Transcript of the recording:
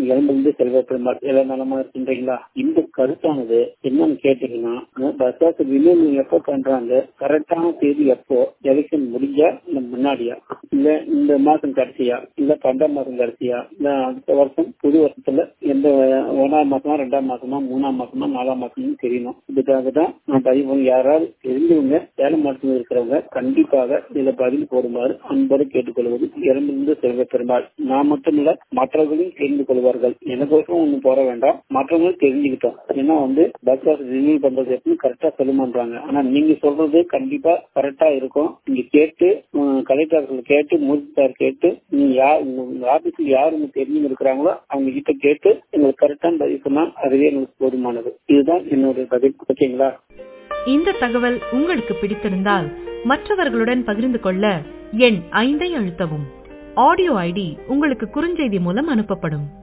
இறந்திருந்து செல்வ பெருமாள் எல்லாம் நலமா இருக்கின்றீங்களா? இந்த கருத்தானது என்னன்னு கேட்டீங்கன்னா, பஜாஜ் ரினியூவல் எப்ப பண்றாங்க, கரெக்டான தேதி எப்போ, எலெக்ஷன் முடிஞ்சா இல்ல முன்னாடியா, இல்ல இந்த மாசம் கடைசியா, இல்ல 12 மாசம் கடைசியா, இல்ல அடுத்த வருஷம் புது வருஷத்துல எந்த 1ஆம் மாசமா 2ஆம் மாசமா 3ஆம் மாசமா 4ஆம் மாசம்னு தெரியணும். இதுக்காக தான் நான் பதிவு. யாராவது தெரிஞ்சவங்க சேலம் மாவட்டத்தில் இருக்கிறவங்க கண்டிப்பாக இதுல பதில் போடுமாறு அன்போடு கேட்டுக்கொள்வது இறந்திருந்து செல்வ பெருமாள். நான் மட்டுமில்ல, மற்றவர்களையும் தெரிந்து கொள்வார்கள். எனக்கோசம் ஒண்ணு போட வேண்டாம், மற்றவங்களும் தெரிஞ்சுக்கிட்டோம். ஏன்னா பஸ் பாஸ் ரினியூ பண்றது எப்படின்னு கரெக்டா சொல்லுமான்றாங்க. ஆனா நீங்க சொல்றது கண்டிப்பா கரெக்டா இருக்கும். நீங்க கேட்டு கலெக்டர்கள் கேட்டு மூர்த்தி சார் கேட்டு நீங்க உங்க ஆபீஸ்ல யாரு தெரிஞ்சு இருக்கிறாங்களோ அவங்க கிட்ட கேட்டு எங்களுக்கு கரெக்டான பதில் சொன்னா அதுவே எங்களுக்கு போதுமானது. இதுதான் என்னுடைய பதில். ஓகேங்களா? இந்த தகவல் உங்களுக்கு பிடித்திருந்தால் மற்றவர்களுடன் பகிர்ந்து கொள்ள எண் 5 அழுத்தவும். ஆடியோ ஐடி உங்களுக்கு குறுஞ்செய்தி மூலம் அனுப்பப்படும்.